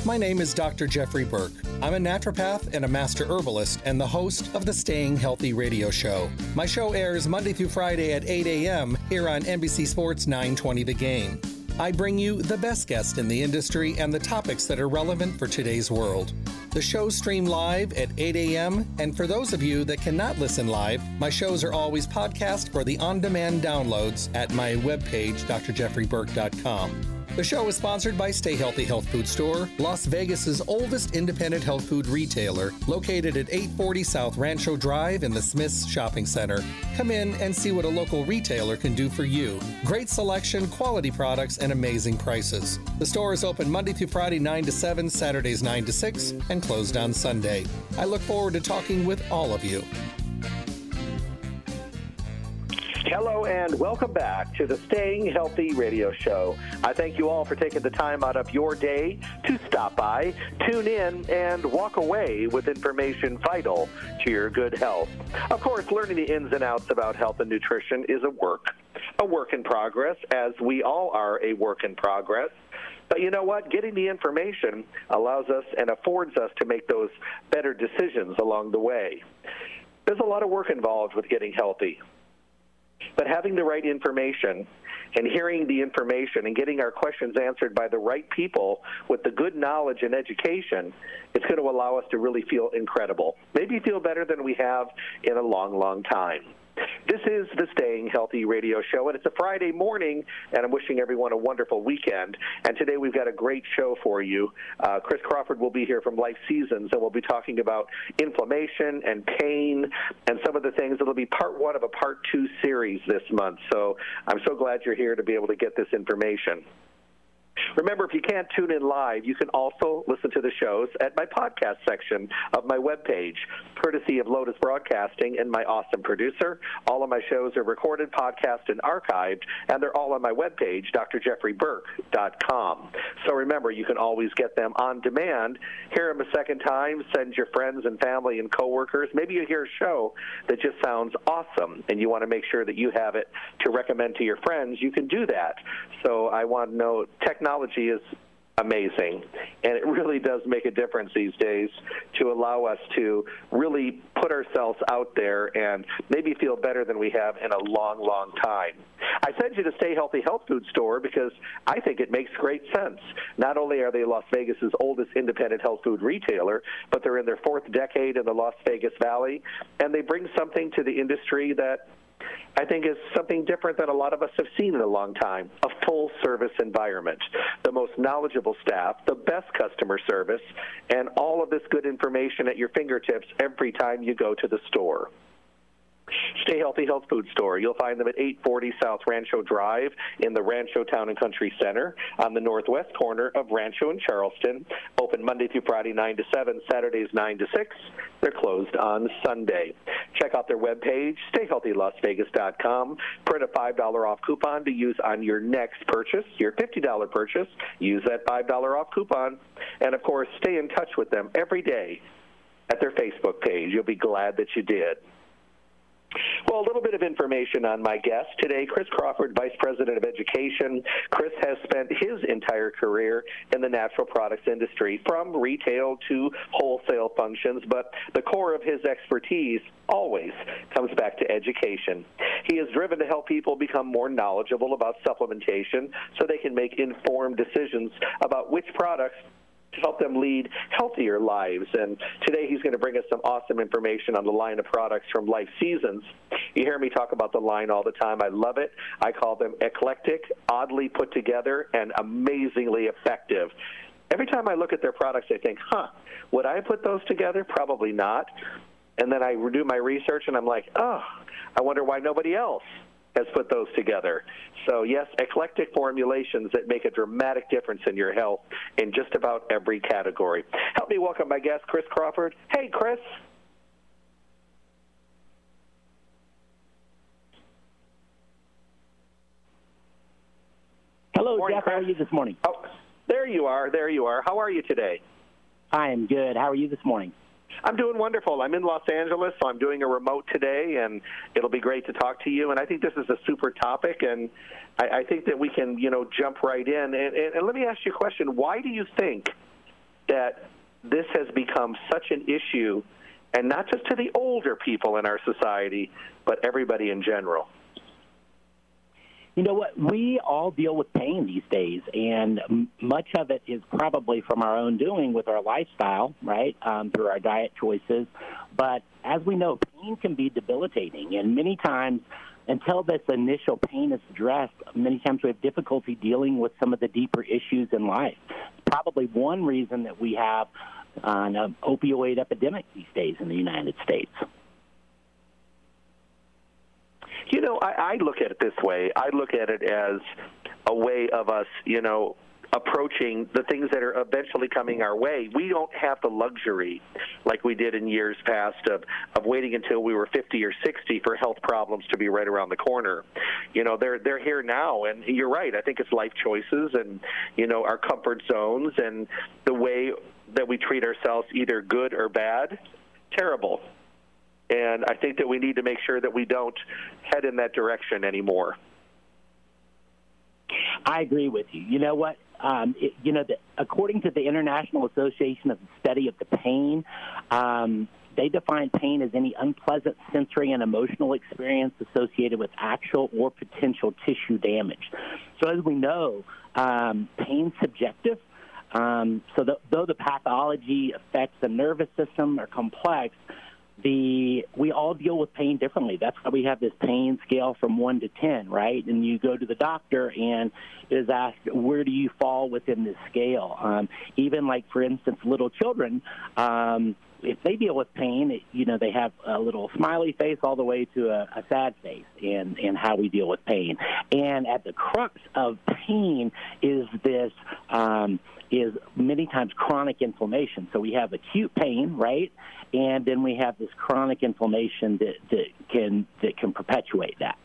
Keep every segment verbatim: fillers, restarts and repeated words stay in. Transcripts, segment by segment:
My name is Doctor Jeffrey Burke. I'm a naturopath and a master herbalist and the host of the Staying Healthy radio show. My show airs Monday through Friday at eight a.m. here on N B C Sports nine twenty The Game. I bring you the best guests in the industry and the topics that are relevant for today's world. The shows stream live at eight a.m., and for those of you that cannot listen live, my shows are always podcast for the on-demand downloads at my webpage, d r jeffrey burke dot com. The show is sponsored by Stay Healthy Health Food Store, Las Vegas's oldest independent health food retailer, located at eight forty South Rancho Drive in the Smith's Shopping Center. Come in and see what a local retailer can do for you. Great selection, quality products, and amazing prices. The store is open Monday through Friday nine to seven, Saturdays nine to six, and closed on Sunday. I look forward to talking with all of you. Hello and welcome back to the Staying Healthy radio show. I thank you all for taking the time out of your day to stop by, tune in, and walk away with information vital to your good health. Of course, learning the ins and outs about health and nutrition is a work, a work in progress, as we all are a work in progress. But you know what? Getting the information allows us and affords us to make those better decisions along the way. There's a lot of work involved with getting healthy. But having the right information and hearing the information and getting our questions answered by the right people with the good knowledge and education, it's going to allow us to really feel incredible. Maybe feel better than we have in a long, long time. This is the Staying Healthy radio show, and it's a Friday morning, and I'm wishing everyone a wonderful weekend. And today we've got a great show for you. Uh, Chris Crawford will be here from Life Seasons, and we'll be talking about inflammation and pain and some of the things. It'll be part one of a part two series this month, so I'm so glad you're here to be able to get this information. Remember, if you can't tune in live, you can also listen to the shows at my podcast section of my webpage, courtesy of Lotus Broadcasting and my awesome producer. All of my shows are recorded, podcast, and archived, and they're all on my webpage, d r jeffrey burke dot com. So remember, you can always get them on demand. Hear them a second time, send your friends and family and coworkers. Maybe you hear a show that just sounds awesome, and you want to make sure that you have it to recommend to your friends. You can do that. So I want to know, technology is amazing, and it really does make a difference these days to allow us to really put ourselves out there and maybe feel better than we have in a long, long time. I sent you to Stay Healthy Health Food Store because I think it makes great sense. Not only are they Las Vegas's oldest independent health food retailer, but they're in their fourth decade in the Las Vegas Valley, and they bring something to the industry that I think is something different than a lot of us have seen in a long time, a full-service environment, the most knowledgeable staff, the best customer service, and all of this good information at your fingertips every time you go to the store. Stay Healthy Health Food Store. You'll find them at eight forty South Rancho Drive in the Rancho Town and Country Center on the northwest corner of Rancho and Charleston. Open Monday through Friday, nine to seven, Saturdays, nine to six. They're closed on Sunday. Check out their webpage, stay healthy las vegas dot com. Print a five dollars off coupon to use on your next purchase, your fifty dollars purchase. Use that five dollars off coupon. And, of course, stay in touch with them every day at their Facebook page. You'll be glad that you did. Well, a little bit of information on my guest today, Chris Crawford, Vice President of Education. Chris has spent his entire career in the natural products industry, from retail to wholesale functions, but the core of his expertise always comes back to education. He is driven to help people become more knowledgeable about supplementation so they can make informed decisions about which products to help them lead healthier lives. And today he's going to bring us some awesome information on the line of products from Life Seasons. You hear me talk about the line all the time. I love it. I call them eclectic, oddly put together, and amazingly effective. Every time I look at their products, I think, huh, would I put those together? Probably not. And then I do my research, and I'm like, oh, I wonder why nobody else has put those together. So, yes, eclectic formulations that make a dramatic difference in your health in just about every category. Help me welcome my guest, Chris Crawford. Hey, Chris. Hello, morning, Jeff. Chris. How are you this morning? Oh, there you are. There you are. How are you today? I am good. How are you this morning? I'm doing wonderful. I'm in Los Angeles, so I'm doing a remote today, and it'll be great to talk to you. And I think this is a super topic, and I, I think that we can, you know, jump right in. And, and, and let me ask you a question. Why do you think that this has become such an issue, and not just to the older people in our society, but everybody in general? You know what? We all deal with pain these days, and m- much of it is probably from our own doing with our lifestyle, right, um, through our diet choices. But as we know, pain can be debilitating, and many times, until this initial pain is addressed, many times we have difficulty dealing with some of the deeper issues in life. It's probably one reason that we have uh, an opioid epidemic these days in the United States. You know, I, I look at it this way. I look at it as a way of us, you know, approaching the things that are eventually coming our way. We don't have the luxury, like we did in years past, of, of waiting until we were fifty or sixty for health problems to be right around the corner. You know, they're they're here now, and you're right. I think it's life choices and, you know, our comfort zones and the way that we treat ourselves, either good or bad, terrible. And I think that we need to make sure that we don't head in that direction anymore. I agree with you. You know what? Um, it, you know, the, according to the International Association of the Study of the Pain, um, they define pain as any unpleasant sensory and emotional experience associated with actual or potential tissue damage. So as we know, um, pain's subjective. Um, so the, though the pathology affects the nervous system are complex, The we all deal with pain differently. That's why we have this pain scale from one to ten, right? And you go to the doctor and it is asked, where do you fall within this scale? Um, even like, for instance, little children, um, if they deal with pain, it, you know, they have a little smiley face all the way to a, a sad face in, in how we deal with pain. And at the crux of pain is this um, is many times chronic inflammation. So we have acute pain, right? And then we have this chronic inflammation that, that can that can perpetuate that.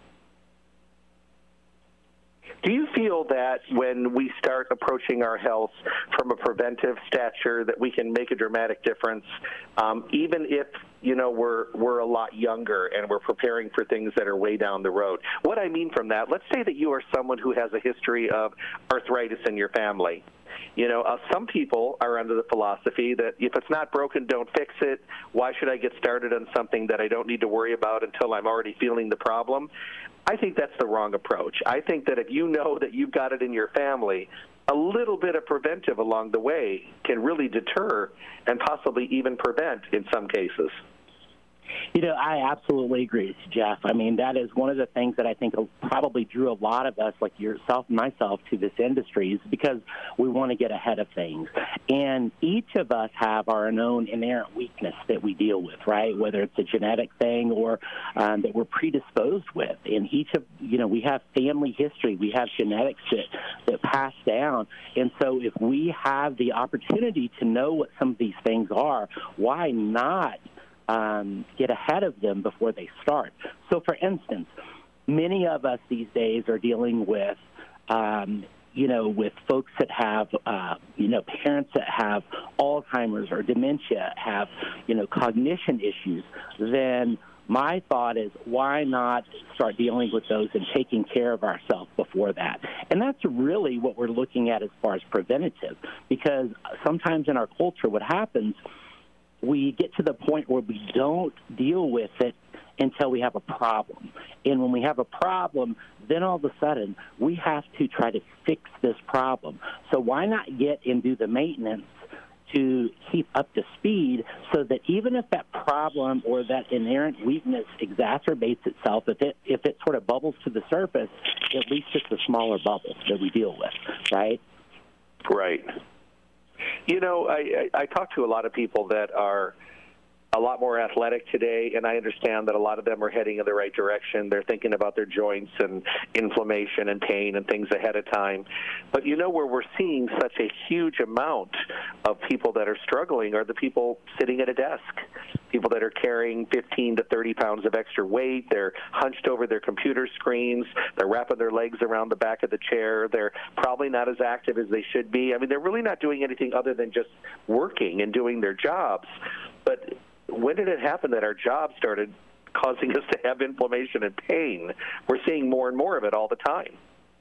Do you feel that when we start approaching our health from a preventive stature that we can make a dramatic difference, um, even if, you know, we're we're a lot younger and we're preparing for things that are way down the road? What I mean from that, let's say that you are someone who has a history of arthritis in your family. You know, uh, some people are under the philosophy that if it's not broken, don't fix it. Why should I get started on something that I don't need to worry about until I'm already feeling the problem? I think that's the wrong approach. I think that if you know that you've got it in your family, a little bit of preventive along the way can really deter and possibly even prevent in some cases. You know, I absolutely agree with you, Jeff. I mean, that is one of the things that I think probably drew a lot of us, like yourself and myself, to this industry is because we want to get ahead of things. And each of us have our own inherent weakness that we deal with, right, whether it's a genetic thing or um, that we're predisposed with. And each of, you know, we have family history. We have genetics that, that pass down. And so if we have the opportunity to know what some of these things are, why not Um, get ahead of them before they start? So, for instance, many of us these days are dealing with, um, you know, with folks that have, uh, you know, parents that have Alzheimer's or dementia, have, you know, cognition issues. Then my thought is, why not start dealing with those and taking care of ourselves before that? And that's really what we're looking at as far as preventative, because sometimes in our culture what happens, we get to the point where we don't deal with it until we have a problem. And when we have a problem, then all of a sudden we have to try to fix this problem. So why not get and do the maintenance to keep up to speed so that even if that problem or that inherent weakness exacerbates itself, if it if it sort of bubbles to the surface, at least it's a smaller bubble that we deal with, right? Right. You know, I, I, I talk to a lot of people that are a lot more athletic today, and I understand that a lot of them are heading in the right direction. They're thinking about their joints and inflammation and pain and things ahead of time. But you know where we're seeing such a huge amount of people that are struggling are the people sitting at a desk, people that are carrying fifteen to thirty pounds of extra weight. They're hunched over their computer screens. They're wrapping their legs around the back of the chair. They're probably not as active as they should be. I mean, they're really not doing anything other than just working and doing their jobs. But when did it happen that our jobs started causing us to have inflammation and pain? We're seeing more and more of it all the time.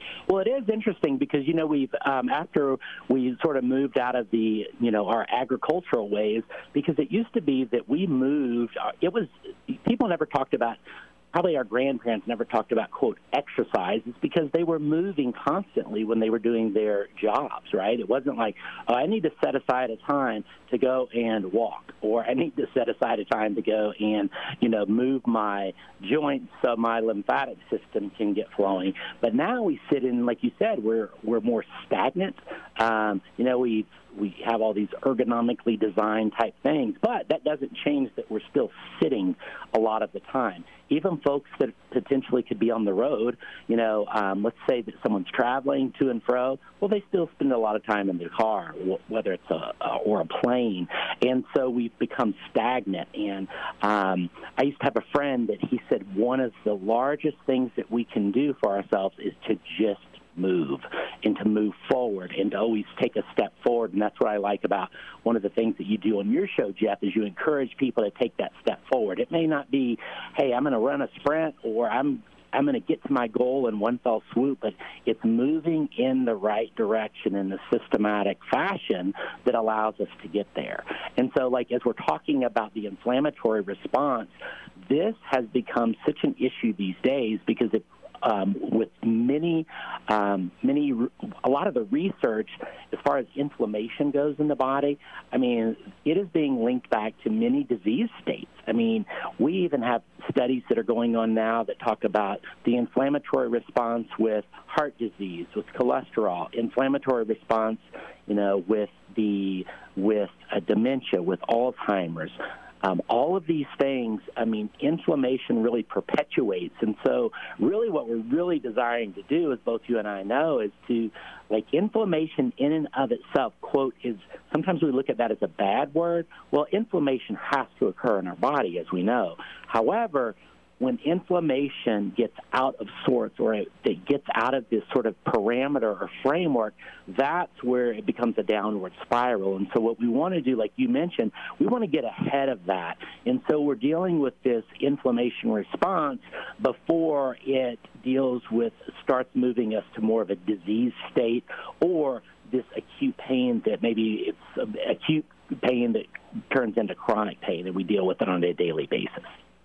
Well, it is interesting because, you know, we've um, after we sort of moved out of the, you know, our agricultural ways, because it used to be that we moved, uh, it was, people never talked about, probably our grandparents never talked about, quote, exercise. It's because they were moving constantly when they were doing their jobs, right? It wasn't like, oh, I need to set aside a time to go and walk, or I need to set aside a time to go and, you know, move my joints so my lymphatic system can get flowing. But now we sit in, like you said, we're we're more stagnant. Um, you know, we we have all these ergonomically designed type things, but that doesn't change that we're still sitting a lot of the time. Even folks that potentially could be on the road, you know, um, let's say that someone's traveling to and fro, well, they still spend a lot of time in their car, whether it's a, a or a plane. And so we've become stagnant. And um, I used to have a friend that he said one of the largest things that we can do for ourselves is to just move and to move forward and to always take a step forward. And that's what I like about one of the things that you do on your show, Jeff, is you encourage people to take that step forward. It may not be, hey, I'm going to run a sprint, or I'm I'm going to get to my goal in one fell swoop, but it's moving in the right direction in the systematic fashion that allows us to get there. And so, like, as we're talking about the inflammatory response, this has become such an issue these days because it Um, with many, um, many, a lot of the research as far as inflammation goes in the body, I mean, it is being linked back to many disease states. I mean, we even have studies that are going on now that talk about the inflammatory response with heart disease, with cholesterol, inflammatory response, you know, with the with uh, dementia, with Alzheimer's. Um, all of these things, I mean, inflammation really perpetuates. And so really what we're really desiring to do, as both you and I know, is to, like, inflammation in and of itself, quote, is sometimes we look at that as a bad word. Well, inflammation has to occur in our body, as we know. However, when inflammation gets out of sorts, or it, it gets out of this sort of parameter or framework, that's where it becomes a downward spiral. And so what we want to do, like you mentioned, we want to get ahead of that. And so we're dealing with this inflammation response before it deals with, starts moving us to more of a disease state, or this acute pain that maybe it's acute pain that turns into chronic pain, and we deal with it on a daily basis.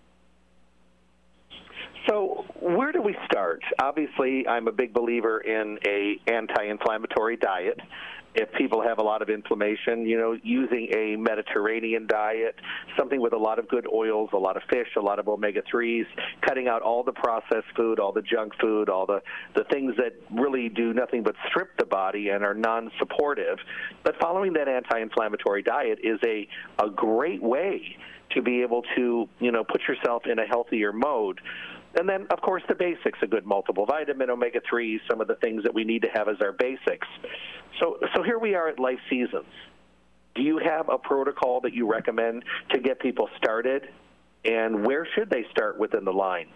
So where do we start? Obviously, I'm a big believer in a anti-inflammatory diet. If people have a lot of inflammation, you know, using a Mediterranean diet, something with a lot of good oils, a lot of fish, a lot of omega threes, cutting out all the processed food, all the junk food, all the, the things that really do nothing but strip the body and are non-supportive. But following that anti-inflammatory diet is a, a great way to be able to, you know, put yourself in a healthier mode. And then, of course, the basics, a good multiple vitamin, omega threes, some of the things that we need to have as our basics. So so here we are at Life Seasons. Do you have a protocol that you recommend to get people started? And where should they start within the line?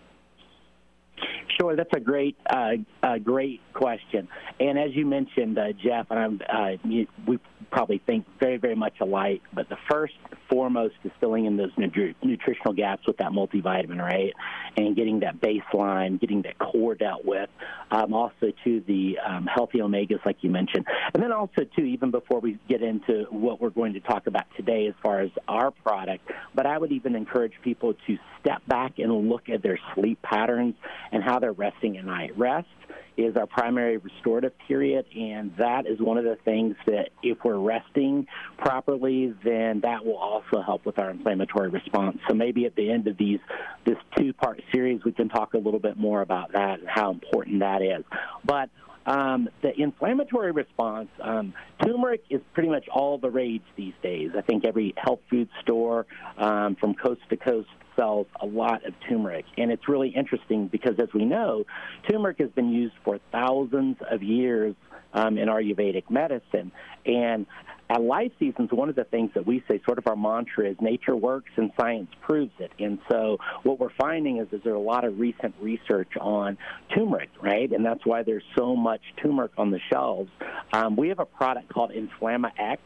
Sure, that's a great, uh, uh, great question. And as you mentioned, uh, Jeff, and I'm, uh, you, we probably think very, very much alike. But the first foremost is filling in those nutri- nutritional gaps with that multivitamin, right? And getting that baseline, getting that core dealt with. Um, also, to the um, healthy omegas, like you mentioned, and then also too, even before we get into what we're going to talk about today, as far as our product. But I would even encourage people to step back and look at their sleep patterns and how they're resting at night. Rest is our primary restorative period, and that is one of the things that if we're resting properly, then that will also help with our inflammatory response. So maybe at the end of these this two-part series, we can talk a little bit more about that and how important that is. But Um, the inflammatory response, um, turmeric is pretty much all the rage these days. I think every health food store um, from coast to coast sells a lot of turmeric. And it's really interesting because, as we know, turmeric has been used for thousands of years um, in Ayurvedic medicine. And at Life Seasons, one of the things that we say, sort of our mantra, is nature works and science proves it. And so what we're finding is, is there's a lot of recent research on turmeric, right? And that's why there's so much turmeric on the shelves. Um, we have a product called Inflamma X.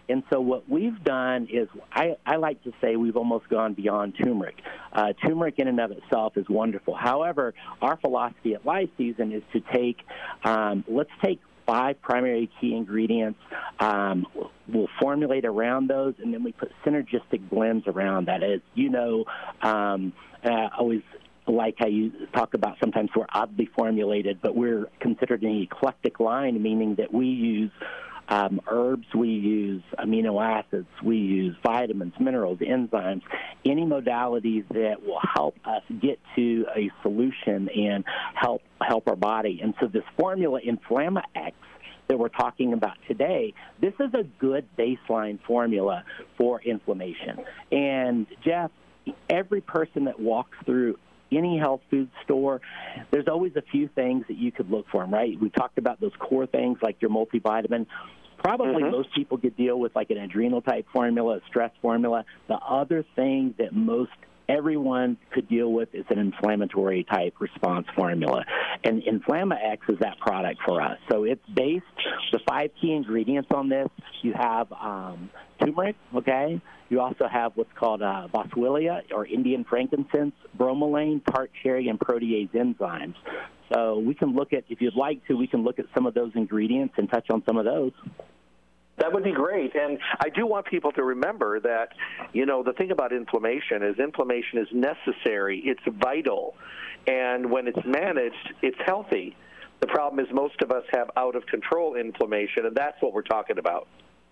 And so what we've done is, I, I like to say we've almost gone beyond turmeric. Uh, turmeric in and of itself is wonderful. However, our philosophy at Life Season is to take, um, let's take five primary key ingredients. Um, we'll formulate around those, and then we put synergistic blends around that. As you know, um, I always like how you talk about sometimes we're oddly formulated, but we're considered an eclectic line, meaning that we use um, herbs, we use amino acids, we use vitamins, minerals, enzymes, any modalities that will help us get to a solution and help help our body. And so this formula, InflamaX, that we're talking about today, this is a good baseline formula for inflammation. And, Jeff, every person that walks through any health food store, there's always a few things that you could look for, right? We talked about those core things like your multivitamin. Probably mm-hmm. most people could deal with like an adrenal-type formula, a stress formula. The other thing that most everyone could deal with is an inflammatory-type response formula. And InflamaX is that product for us. So it's based, the five key ingredients on this, you have um, turmeric, okay? You also have what's called uh, boswellia, or Indian frankincense, bromelain, tart cherry, and protease enzymes. So we can look at, if you'd like to, we can look at some of those ingredients and touch on some of those. That would be great. And I do want people to remember that, you know, the thing about inflammation is inflammation is necessary. It's vital. And when it's managed, it's healthy. The problem is most of us have out-of-control inflammation, and that's what we're talking about.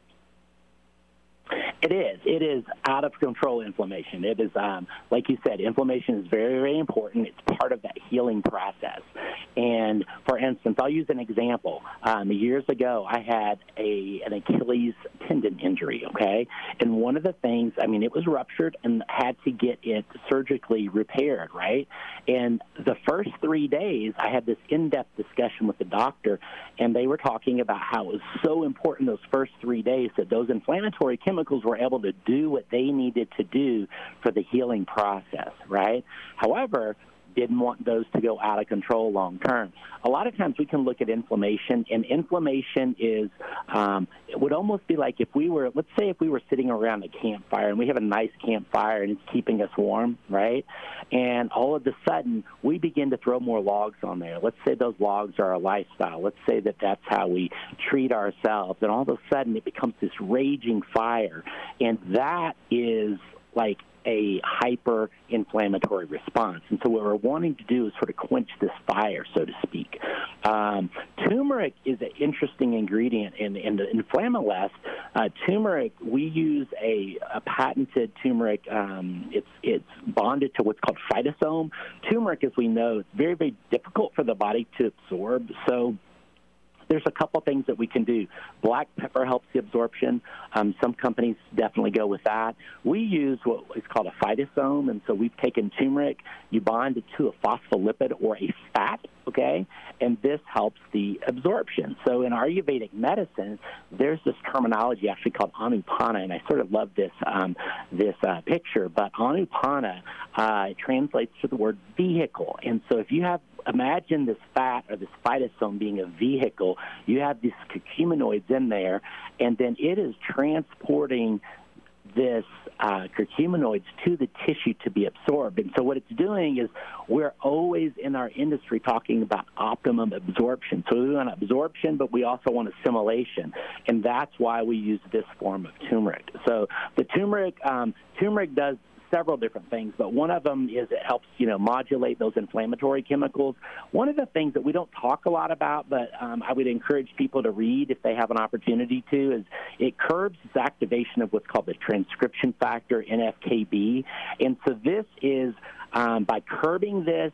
It is. It is out-of-control inflammation. It is, um, like you said, inflammation is very, very important. It's part of that healing process. And, for instance, I'll use an example. Um, years ago, I had a an Achilles tendon injury, okay? And one of the things, I mean, it was ruptured and had to get it surgically repaired, right? And the first three days, I had this in-depth discussion with the doctor, and they were talking about how it was so important those first three days that those inflammatory chemicals were able to do what they needed to do for the healing process, right? However, didn't want those to go out of control long term. A lot of times we can look at inflammation, and inflammation is, um, it would almost be like if we were, let's say if we were sitting around a campfire, and we have a nice campfire and it's keeping us warm, right? And all of a sudden we begin to throw more logs on there. Let's say those logs are our lifestyle. Let's say that that's how we treat ourselves, and all of a sudden it becomes this raging fire, and that is like a hyper-inflammatory response. And so what we're wanting to do is sort of quench this fire, so to speak. Um, turmeric is an interesting ingredient in, in the InflamaLess. Uh, turmeric, we use a, a patented turmeric. Um, it's, it's bonded to what's called phytosome. Turmeric, as we know, is very, very difficult for the body to absorb. So there's a couple things that we can do. Black pepper helps the absorption. Um, some companies definitely go with that. We use what is called a phytosome, and so we've taken turmeric, you bond it to a phospholipid or a fat, okay, and this helps the absorption. So in Ayurvedic medicine, there's this terminology actually called Anupana, and I sort of love this um, this uh, picture, but Anupana uh, translates to the word vehicle. And so if you have imagine this fat or this phytosome being a vehicle. You have these curcuminoids in there, and then it is transporting this uh, curcuminoids to the tissue to be absorbed. And so what it's doing is we're always in our industry talking about optimum absorption. So we want absorption, but we also want assimilation, and that's why we use this form of turmeric. So the turmeric, um, turmeric does several different things, but one of them is it helps, you know, modulate those inflammatory chemicals. One of the things that we don't talk a lot about, but um, I would encourage people to read if they have an opportunity to, is it curbs this activation of what's called the transcription factor, N F K B. And so this is, um, by curbing this,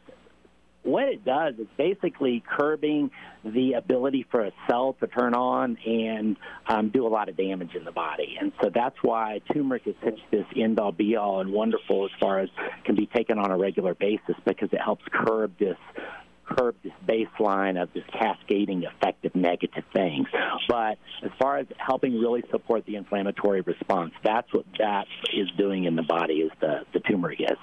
what it does is basically curbing the ability for a cell to turn on and um, do a lot of damage in the body. And so that's why turmeric is such this end-all, be-all, and wonderful as far as can be taken on a regular basis, because it helps curb this curb this baseline of this cascading effect of negative things. But as far as helping really support the inflammatory response, that's what that is doing in the body, is the, the turmeric is.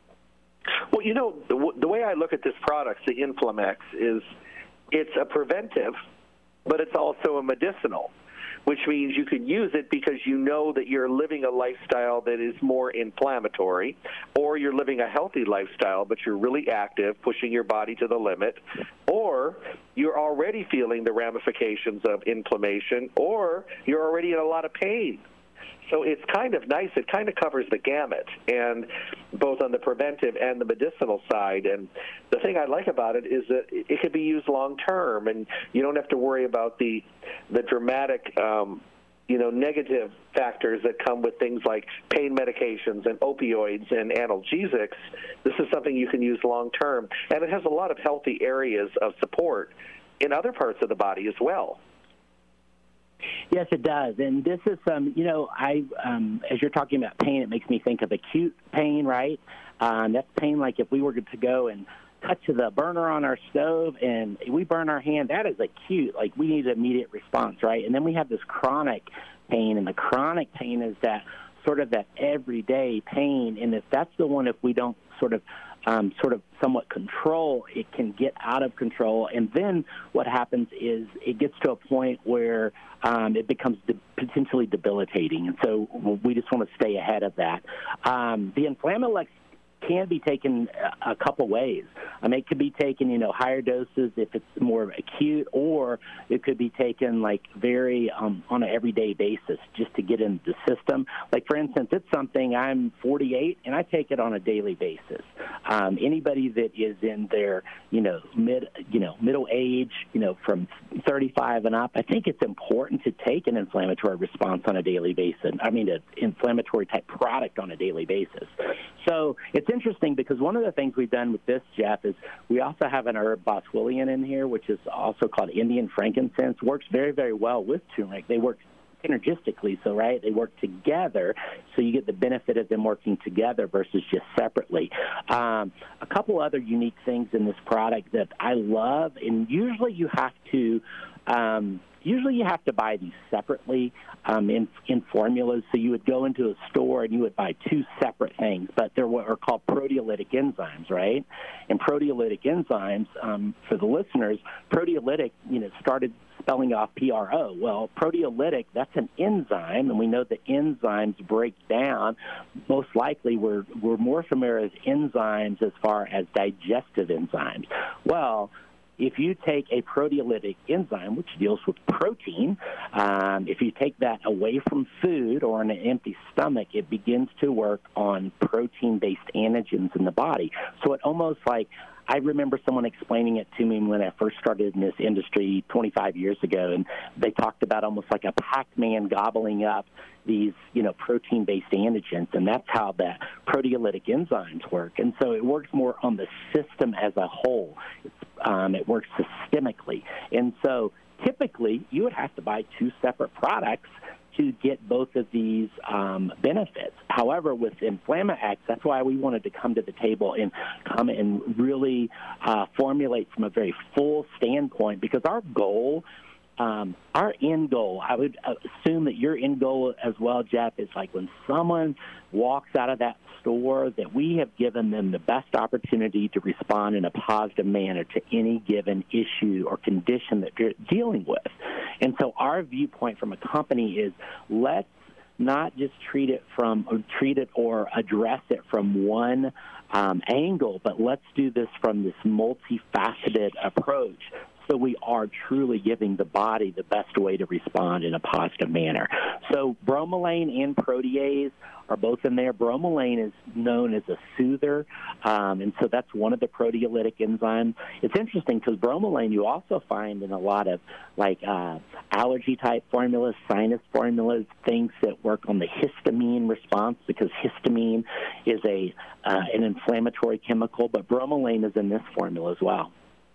Well, you know, the, the way I look at this product, the InflamaX, is it's a preventive but it's also a medicinal, which means you can use it because you know that you're living a lifestyle that is more inflammatory, or you're living a healthy lifestyle, but you're really active, pushing your body to the limit, or you're already feeling the ramifications of inflammation, or you're already in a lot of pain. So it's kind of nice. It kind of covers the gamut, and both on the preventive and the medicinal side. And the thing I like about it is that it can be used long term, and you don't have to worry about the the dramatic, um, you know, negative factors that come with things like pain medications and opioids and analgesics. This is something you can use long term, and it has a lot of healthy areas of support in other parts of the body as well. Yes, it does. And this is some, you know, I, um, as you're talking about pain, it makes me think of acute pain, right? Um, that's pain like if we were to go and touch the burner on our stove and we burn our hand, that is acute. Like we need an immediate response, right? And then we have this chronic pain, and the chronic pain is that sort of that everyday pain. And if that's the one, if we don't sort of Um, sort of somewhat control, it can get out of control. And then what happens is it gets to a point where um, it becomes de- potentially debilitating. And so we just want to stay ahead of that. Um, the Inflamilex can be taken a, a couple ways. I mean, it could be taken, you know, higher doses if it's more acute, or it could be taken like very um, on an everyday basis just to get into the system. Like, for instance, it's something I'm forty-eight, and I take it on a daily basis. Um, anybody that is in their, you know, mid, you know, middle age, you know, from thirty-five and up, I think it's important to take an inflammatory response on a daily basis. I mean, an inflammatory type product on a daily basis. So it's interesting because one of the things we've done with this, Jeff, is we also have an herb boswellian in here, which is also called Indian frankincense. Works very, very well with turmeric. They work synergistically, so right, they work together, so you get the benefit of them working together versus just separately. Um, a couple other unique things in this product that I love, and usually you have to um, usually you have to buy these separately um, in, in formulas. So you would go into a store and you would buy two separate things, but they're what are called proteolytic enzymes, right? And proteolytic enzymes, um, for the listeners, proteolytic, you know, started spelling off P R O. Well, proteolytic, that's an enzyme, and we know that enzymes break down. Most likely we're, we're more familiar with enzymes as far as digestive enzymes. Well, if you take a proteolytic enzyme, which deals with protein, um, if you take that away from food or on an empty stomach, it begins to work on protein-based antigens in the body. So it almost like, I remember someone explaining it to me when I first started in this industry twenty-five years ago, and they talked about almost like a Pac-Man gobbling up these, you know, protein-based antigens, and that's how the proteolytic enzymes work. And so it works more on the system as a whole. It's, um, it works systemically. And so typically you would have to buy two separate products to get both of these um, benefits. However, with InflamaX, that's why we wanted to come to the table and come and really uh, formulate from a very full standpoint, because our goal, um, our end goal, I would assume that your end goal as well, Jeff, is like when someone walks out of that store, that we have given them the best opportunity to respond in a positive manner to any given issue or condition that they're dealing with. And so our viewpoint from a company is, let's not just treat it from or treat it or address it from one um, angle, but let's do this from this multifaceted approach, so we are truly giving the body the best way to respond in a positive manner. So bromelain and protease are both in there. Bromelain is known as a soother, um, and so that's one of the proteolytic enzymes. It's interesting because bromelain you also find in a lot of like uh, allergy-type formulas, sinus formulas, things that work on the histamine response, because histamine is a uh, an inflammatory chemical, but bromelain is in this formula as well.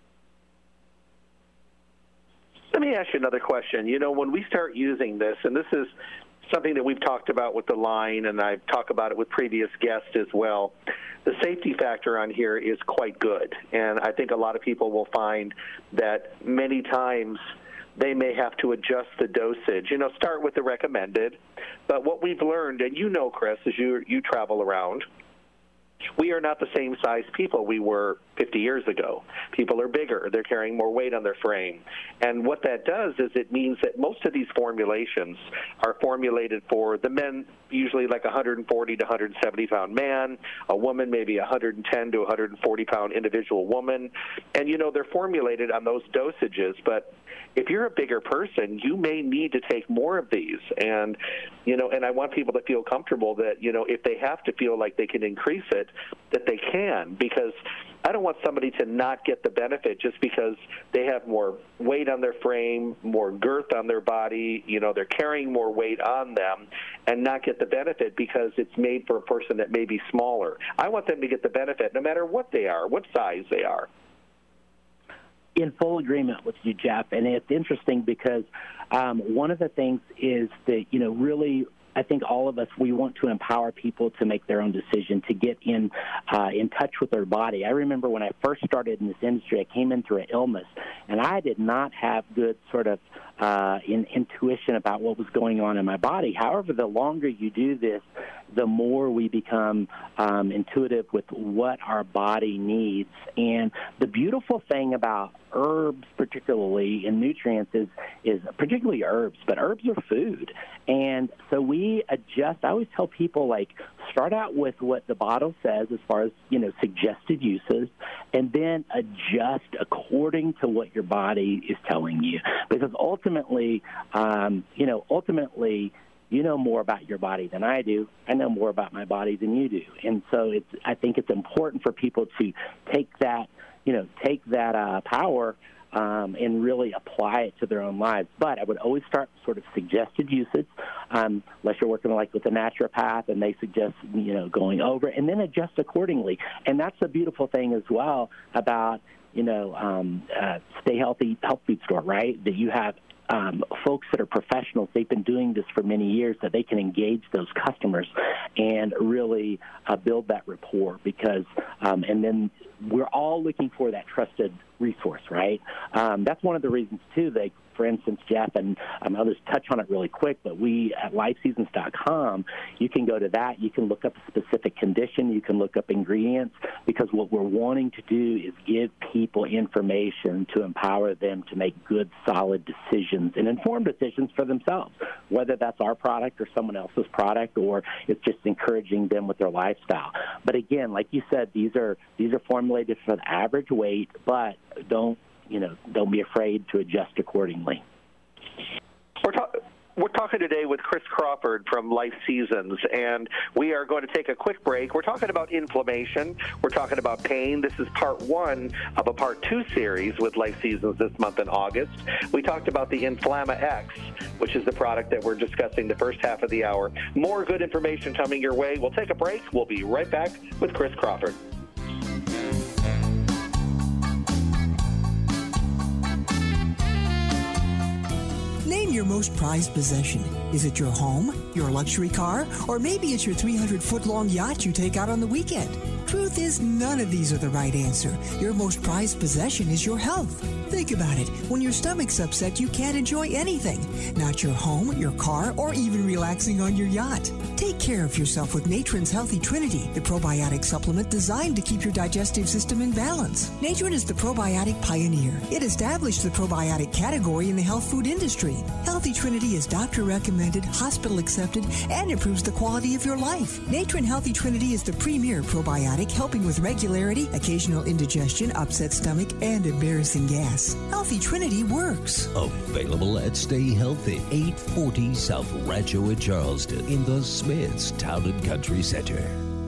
Let me ask you another question. You know, when we start using this, and this is something that we've talked about with the line, and I've talked about it with previous guests as well, the safety factor on here is quite good. And I think a lot of people will find that many times they may have to adjust the dosage. You know, start with the recommended. But what we've learned, and you know, Chris, as you, you travel around, We are not the same size people we were fifty years ago. People are bigger. They're carrying more weight on their frame. And what that does is it means that most of these formulations are formulated for the men, usually like a one hundred forty to one hundred seventy pound man, a woman maybe a one hundred ten to one hundred forty pound individual woman. And, you know, they're formulated on those dosages, but if you're a bigger person, you may need to take more of these. And, you know, and I want people to feel comfortable that, you know, if they have to feel like they can increase it, that they can, because I don't want somebody to not get the benefit just because they have more weight on their frame, more girth on their body, you know, they're carrying more weight on them, and not get the benefit because it's made for a person that may be smaller. I want them to get the benefit no matter what they are, what size they are. In full agreement with you, Jeff. And it's interesting because um, one of the things is that, you know, really, I think all of us, we want to empower people to make their own decision, to get in uh, in touch with their body. I remember when I first started in this industry, I came in through an illness, and I did not have good sort of uh, in, intuition about what was going on in my body. However, the longer you do this, the more we become um, intuitive with what our body needs. And the beautiful thing about herbs, particularly in nutrients, is, is particularly herbs, but herbs are food. And so we adjust. I always tell people, like, start out with what the bottle says as far as, you know, suggested uses, and then adjust according to what your body is telling you. Because ultimately, um, you know, ultimately, you know more about your body than I do. I know more about my body than you do. And so it's, I think it's important for people to take that, you know, take that uh, power um, and really apply it to their own lives. But I would always start sort of suggested usage, um, unless you're working like with a naturopath and they suggest, you know, going over, and then adjust accordingly. And that's the beautiful thing as well about, you know, um, uh, Stay Healthy Health Food Store, right? That you have Um, folks that are professionals, they've been doing this for many years, that they can engage those customers and really uh, build that rapport, because, um, and then we're all looking for that trusted resource, right? Um, that's one of the reasons, too, that, for instance, Jeff, and um, others touch on it really quick, but we at life seasons dot com, you can go to that. You can look up a specific condition. You can look up ingredients, because what we're wanting to do is give people information to empower them to make good, solid decisions and informed decisions for themselves, whether that's our product or someone else's product, or it's just encouraging them with their lifestyle. But again, like you said, these are these are formulated for the average weight, but don't you know, don't be afraid to adjust accordingly. We're, ta- we're talking today with Chris Crawford from Life Seasons, and we are going to take a quick break. We're talking about inflammation. We're talking about pain. This is part one of a part two series with Life Seasons this month in August. We talked about the Inflamma X, which is the product that we're discussing the first half of the hour. More good information coming your way. We'll take a break. We'll be right back with Chris Crawford. Name your most prized possession. Is it your home, your luxury car, or maybe it's your three hundred foot long yacht you take out on the weekend? Truth is, none of these are the right answer. Your most prized possession is your health. Think about it. When your stomach's upset, you can't enjoy anything. Not your home, your car, or even relaxing on your yacht. Take care of yourself with Natron's Healthy Trinity, the probiotic supplement designed to keep your digestive system in balance. Natron is the probiotic pioneer. It established the probiotic category in the health food industry. Healthy Trinity is doctor-recommended, hospital-accepted, and improves the quality of your life. Natron Healthy Trinity is the premier probiotic, helping with regularity, occasional indigestion, upset stomach, and embarrassing gas. Healthy Trinity works. Available at Stay Healthy, eight forty South Rancho in Charleston, in the Smiths Town and Country Center.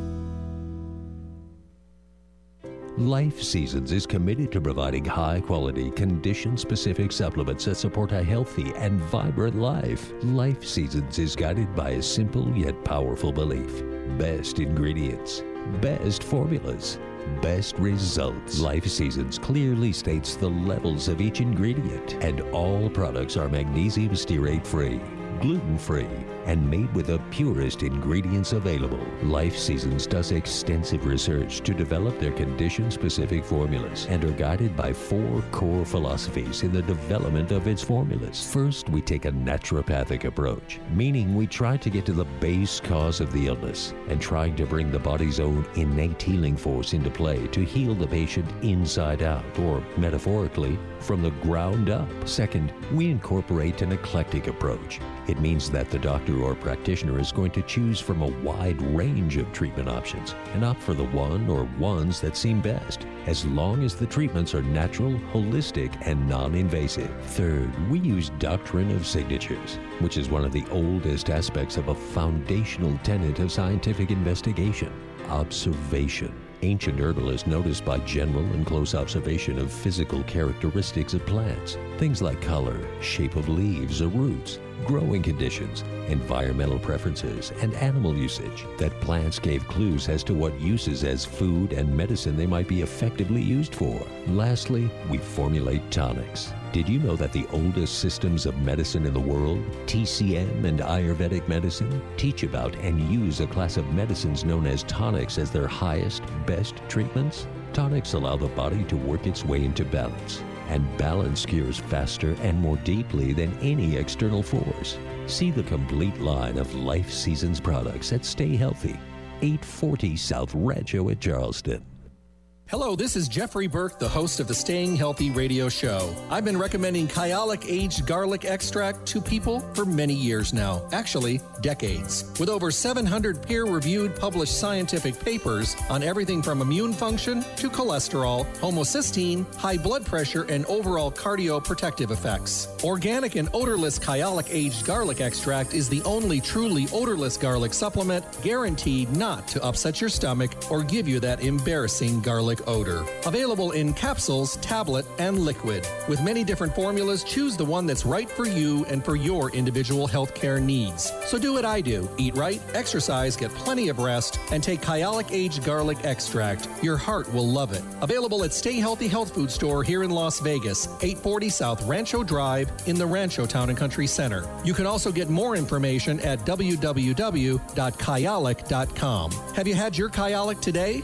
Life Seasons is committed to providing high-quality, condition-specific supplements that support a healthy and vibrant life. Life Seasons is guided by a simple yet powerful belief: best ingredients, best formulas, best results. Life Seasons clearly states the levels of each ingredient, and all products are magnesium stearate free. gluten-free, and made with the purest ingredients available. Life Seasons does extensive research to develop their condition-specific formulas and are guided by four core philosophies in the development of its formulas. First, we take a naturopathic approach, meaning we try to get to the base cause of the illness and trying to bring the body's own innate healing force into play to heal the patient inside out, or metaphorically, from the ground up. Second, we incorporate an eclectic approach. It means that the doctor or practitioner is going to choose from a wide range of treatment options and opt for the one or ones that seem best, as long as the treatments are natural, holistic, and non-invasive. Third, we use doctrine of signatures, which is one of the oldest aspects of a foundational tenet of scientific investigation: observation. Ancient herbalists noticed by general and close observation of physical characteristics of plants, things like color, shape of leaves or roots, growing conditions, environmental preferences, and animal usage, that plants gave clues as to what uses as food and medicine they might be effectively used for. Lastly, we formulate tonics. Did you know that the oldest systems of medicine in the world, T C M and Ayurvedic medicine, teach about and use a class of medicines known as tonics as their highest, best treatments? Tonics allow the body to work its way into balance, and balance cures faster and more deeply than any external force. See the complete line of Life Seasons products at Stay Healthy, eight forty South Rancho at Charleston. Hello, this is Jeffrey Burke, the host of the Staying Healthy radio show. I've been recommending Kyolic Aged Garlic Extract to people for many years now, actually decades. With over seven hundred peer-reviewed published scientific papers on everything from immune function to cholesterol, homocysteine, high blood pressure, and overall cardioprotective effects. Organic and odorless Kyolic Aged Garlic Extract is the only truly odorless garlic supplement guaranteed not to upset your stomach or give you that embarrassing garlic odor. Available in capsules, tablet, and liquid. With many different formulas, choose the one that's right for you and for your individual healthcare needs. So do what I do. Eat right, exercise, get plenty of rest, and take Kyolic Aged Garlic Extract. Your heart will love it. Available at Stay Healthy Health Food Store here in Las Vegas, eight forty South Rancho Drive in the Rancho Town and Country Center. You can also get more information at w w w dot kyolic dot com. Have you had your Kyolic today?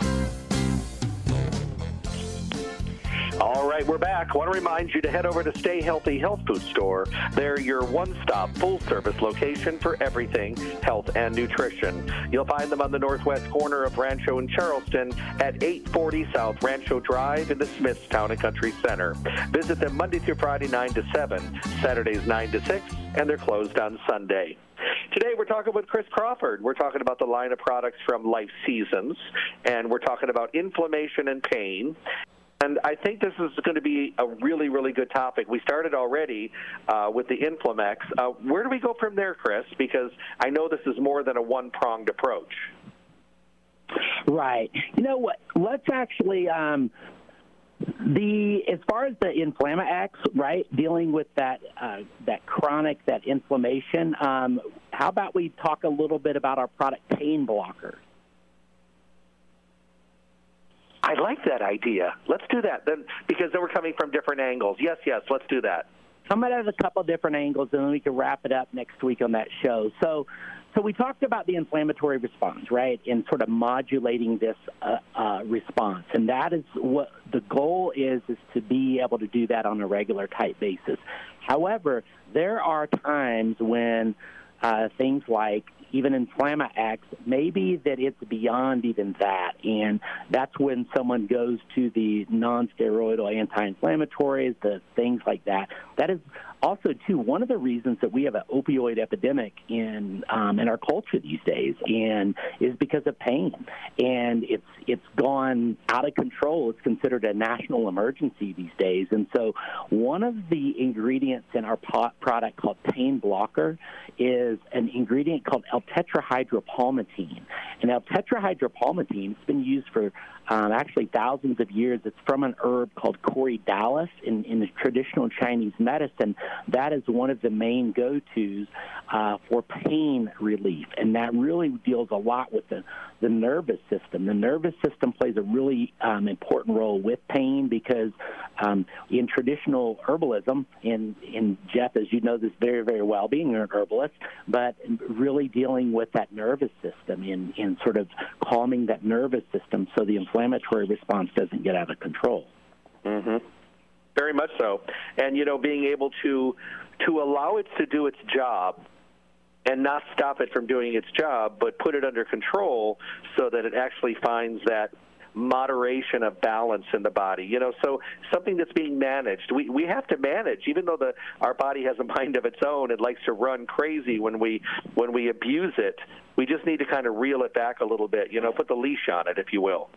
All right, we're back. I want to remind you to head over to Stay Healthy Health Food Store. They're your one-stop, full-service location for everything health and nutrition. You'll find them on the northwest corner of Rancho and Charleston at eight forty South Rancho Drive in the Smiths Town and Country Center. Visit them Monday through Friday, nine to seven, Saturdays, nine to six, and they're closed on Sunday. Today we're talking with Chris Crawford. We're talking about the line of products from Life Seasons, and we're talking about inflammation and pain. And I think this is going to be a really, really good topic. We started already uh, with the Inflamex. Uh, where do we go from there, Chris? Because I know this is more than a one-pronged approach. Right. You know what? Let's actually um, the as far as the Inflamax, right, dealing with that uh, that chronic that inflammation. Um, how about we talk a little bit about our product Pain Blocker? I like that idea. Let's do that then, because then we're coming from different angles. Yes, yes, let's do that. I'm going to have a couple different angles, and then we can wrap it up next week on that show. So, so we talked about the inflammatory response, right, and sort of modulating this uh, uh, response, and that is what the goal is: is to be able to do that on a regular type basis. However, there are times when uh, things like even Inflamax, maybe that it's beyond even that. And that's when someone goes to the non-steroidal anti-inflammatories, the things like that. That is also, too, one of the reasons that we have an opioid epidemic in um, in our culture these days, and is because of pain. And it's it's gone out of control. It's considered a national emergency these days. And so one of the ingredients in our product called Pain Blocker is an ingredient called L-tetrahydropalmitine. And L-tetrahydropalmitine has been used for um, actually thousands of years. It's from an herb called Corydalis in, in the traditional Chinese medicine. that is one of the main go-tos uh, for pain relief, and that really deals a lot with the, the nervous system. The nervous system plays a really um, important role with pain because um, in traditional herbalism, and, and Jeff, as you know this very, very well, being an herbalist, but really dealing with that nervous system and, and sort of calming that nervous system so the inflammatory response doesn't get out of control. Mm-hmm. Very much so. And, you know, being able to to allow it to do its job and not stop it from doing its job, but put it under control so that it actually finds that moderation of balance in the body. You know, so something that's being managed. We we have to manage, even though the our body has a mind of its own. It likes to run crazy when we when we abuse it. We just need to kind of reel it back a little bit, you know, put the leash on it, if you will.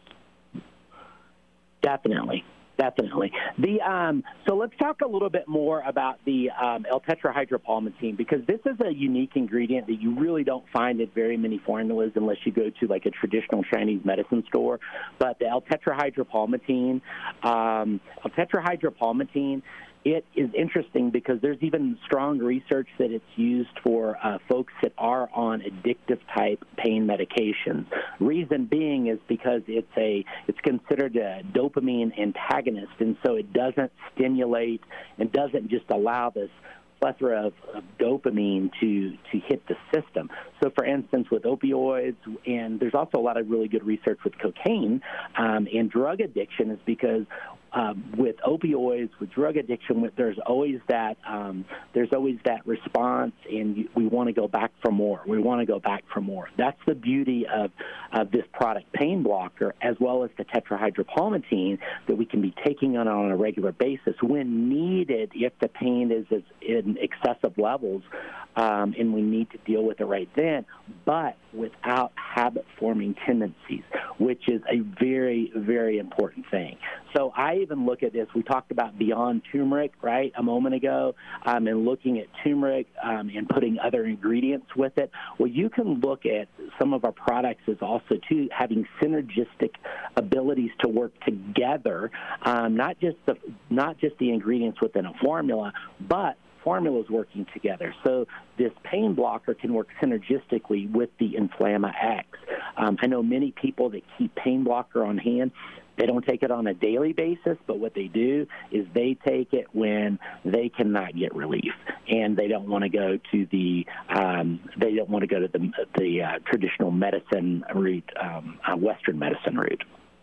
Definitely. Definitely. The um, so let's talk a little bit more about the um, L-tetrahydropalmitine, because this is a unique ingredient that you really don't find in very many formulas unless you go to like a traditional Chinese medicine store. But the L-tetrahydropalmitine, um, L-tetrahydropalmitine, it is interesting because there's even strong research that it's used for uh, folks that are on addictive-type pain medications. Reason being is because it's a it's considered a dopamine antagonist, and so it doesn't stimulate and doesn't just allow this plethora of, of dopamine to, to hit the system. So, for instance, with opioids, and there's also a lot of really good research with cocaine um, and drug addiction, is because um, with opioids, with drug addiction, there's always that um, there's always that response, and you, we want to go back for more. We want to go back for more. That's the beauty of, of this product, pain blocker, as well as the tetrahydropalmitine, that we can be taking on on a regular basis when needed if the pain is, is in excessive levels, um, and we need to deal with it right then, but without habit-forming tendencies, which is a very, very important thing. So I even look at this. We talked about Beyond Turmeric, right, a moment ago, um, and looking at turmeric um, and putting other ingredients with it. Well, you can look at some of our products as also, too, having synergistic abilities to work together, um, not just the not just the ingredients within a formula, but formulas working together. So this pain blocker can work synergistically with the Inflamma X. Um, I know many people that keep pain blocker on hand. They don't take it on a daily basis, but what they do is they take it when they cannot get relief, and they don't want to go to the um, they don't want to go to the the uh, traditional medicine route, um, uh, Western medicine route.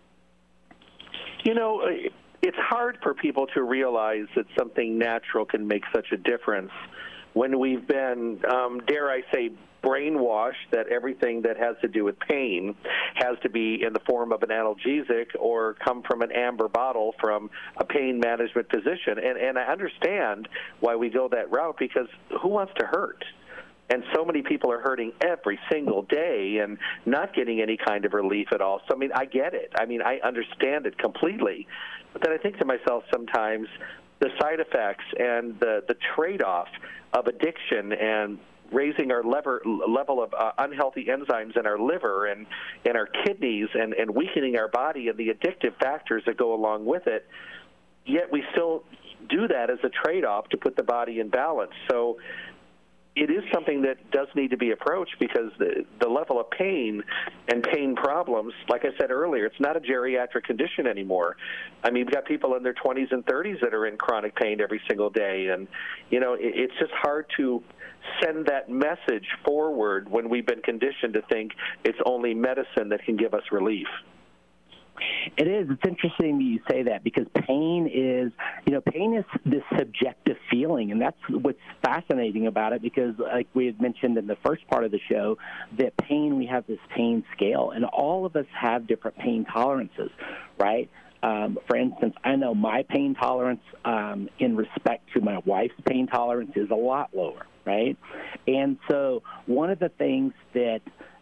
You know, it's hard for people to realize that something natural can make such a difference when we've been, um, dare I say, brainwashed that everything that has to do with pain has to be in the form of an analgesic or come from an amber bottle from a pain management physician. And, and I understand why we go that route, because who wants to hurt? And so many people are hurting every single day and not getting any kind of relief at all. So, I mean, I get it. I mean, I understand it completely. But then I think to myself sometimes the side effects and the, the trade-off of addiction and raising our lever, level of uh, unhealthy enzymes in our liver and in our kidneys and, and weakening our body and the addictive factors that go along with it, yet we still do that as a trade-off to put the body in balance. So it is something that does need to be approached, because the, the level of pain and pain problems, like I said earlier, it's not a geriatric condition anymore. I mean, we've got people in their twenties and thirties that are in chronic pain every single day. And, you know, it, it's just hard to send that message forward when we've been conditioned to think it's only medicine that can give us relief. It is. It's interesting that you say that, because pain is, you know, pain is this subjective feeling, and that's what's fascinating about it, because like we had mentioned in the first part of the show, that pain, we have this pain scale, and all of us have different pain tolerances, right? Um, for instance, I know my pain tolerance um, in respect to my wife's pain tolerance is a lot lower, right? And so one of the things that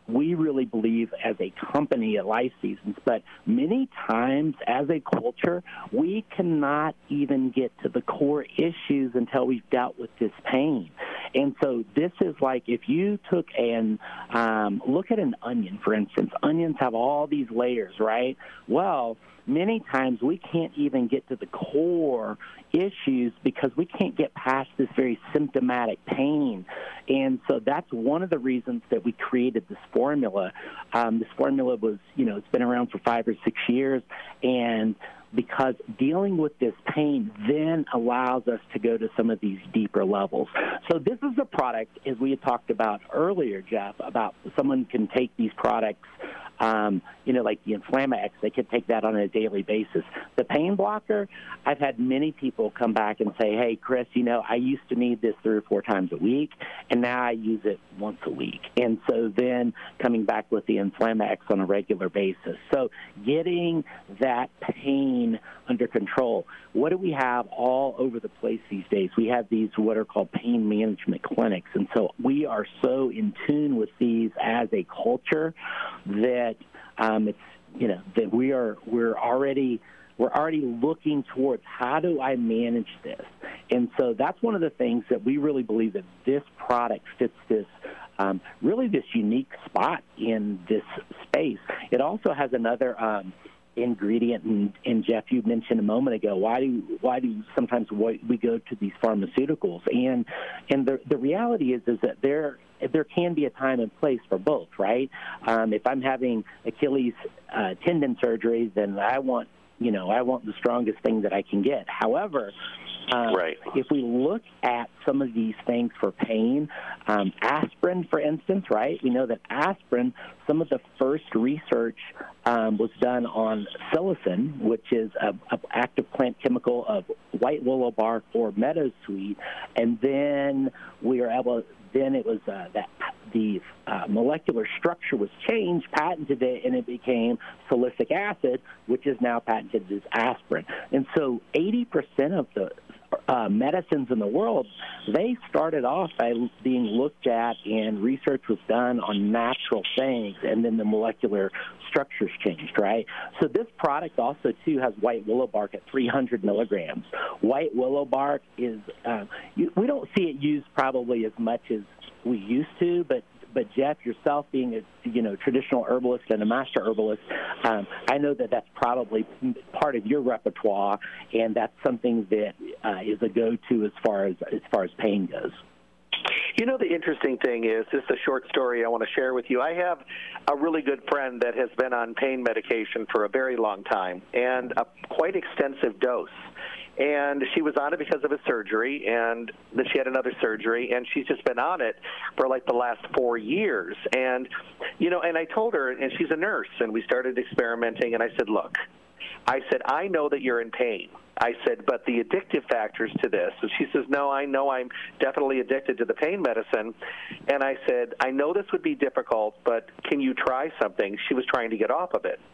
we really believe as a company at Life Seasons, but many times as a culture, we cannot even get to the core issues until we've dealt with this pain. And so this is like if you took and um, look at an onion, for instance. Onions have all these layers, right? Well, many times we can't even get to the core issues because we can't get past this very symptomatic pain. And so that's one of the reasons that we created this formula. Um, this formula was, you know, it's been around for five or six years, and because dealing with this pain then allows us to go to some of these deeper levels. So this is a product, as we had talked about earlier, Jeff, about someone can take these products, um, you know, like the Inflamax, they could take that on a daily basis. The pain blocker, I've had many people come back and say, hey, Chris, you know, I used to need this three or four times a week, and now I use it once a week. And so then coming back with the Inflamax on a regular basis. So getting that pain under control. What do we have all over the place these days? We have these what are called pain management clinics, and so we are so in tune with these as a culture that um, it's you know that we are we're already we're already looking towards how do I manage this, and so that's one of the things that we really believe that this product fits this. Um, really, this unique spot in this space. It also has another um, ingredient, and, and Jeff, you mentioned a moment ago, why do why do sometimes we go to these pharmaceuticals? And and the the reality is is that there there can be a time and place for both, right? Um, if I'm having Achilles uh, tendon surgery, then I want you know I want the strongest thing that I can get. However, Um, right. if we look at some of these things for pain, um, aspirin, for instance, right? We know that aspirin, some of the first research um, was done on psilocin, which is an active plant chemical of white willow bark or meadowsweet, and then we were able. Then it was uh, that the uh, molecular structure was changed, patented it, and it became salicylic acid, which is now patented as aspirin. And so eighty percent of the uh, medicines in the world, they started off by being looked at, and research was done on natural things, and then the molecular structures changed, right? So this product also, too, has white willow bark at three hundred milligrams. White willow bark is, uh, you, we don't see it used probably as much as we used to, but But Jeff, yourself being a you know traditional herbalist and a master herbalist, um, I know that that's probably part of your repertoire, and that's something that uh, is a go-to as far as as far as pain goes. You know, the interesting thing is, this is a short story I want to share with you. I have a really good friend that has been on pain medication for a very long time, and a quite extensive dose. And she was on it because of a surgery, and then she had another surgery, and she's just been on it for like the last four years. And, you know, and I told her, and she's a nurse, and we started experimenting, and I said, look, I said, I know that you're in pain. I said, but the addictive factors to this. And she says, no, I know I'm definitely addicted to the pain medicine. And I said, I know this would be difficult, but can you try something? She was trying to get off of it.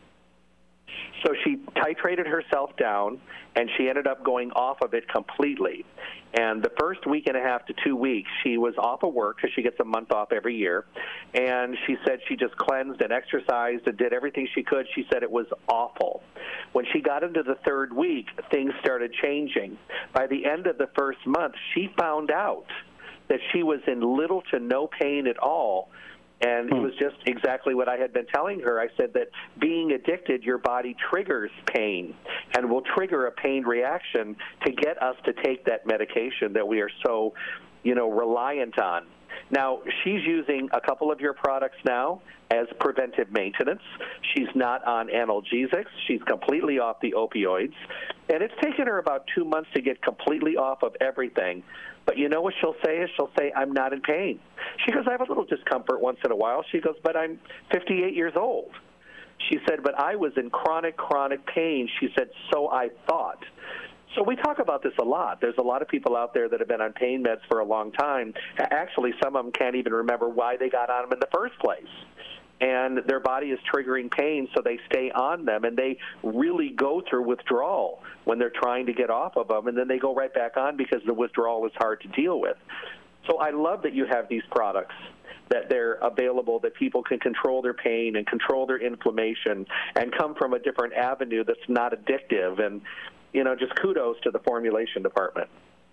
So she titrated herself down, and she ended up going off of it completely. And the first week and a half to two weeks, she was off of work because she gets a month off every year. And she said she just cleansed and exercised and did everything she could. She said it was awful. When she got into the third week, things started changing. By the end of the first month, she found out that she was in little to no pain at all. And it was just exactly what I had been telling her. I said that being addicted, your body triggers pain and will trigger a pain reaction to get us to take that medication that we are so, you know, reliant on. Now, she's using a couple of your products now as preventive maintenance. She's not on analgesics. She's completely off the opioids. And it's taken her about two months to get completely off of everything. But you know what she'll say is she'll say, I'm not in pain. She goes, I have a little discomfort once in a while. She goes, but I'm fifty-eight years old. She said, but I was in chronic, chronic pain. She said, so I thought. So we talk about this a lot. There's a lot of people out there that have been on pain meds for a long time. Actually, some of them can't even remember why they got on them in the first place. And their body is triggering pain, so they stay on them, and they really go through withdrawal when they're trying to get off of them, and then they go right back on because the withdrawal is hard to deal with. So I love that you have these products. that they're available, that people can control their pain and control their inflammation and come from a different avenue that's not addictive. And, you know, just kudos to the formulation department.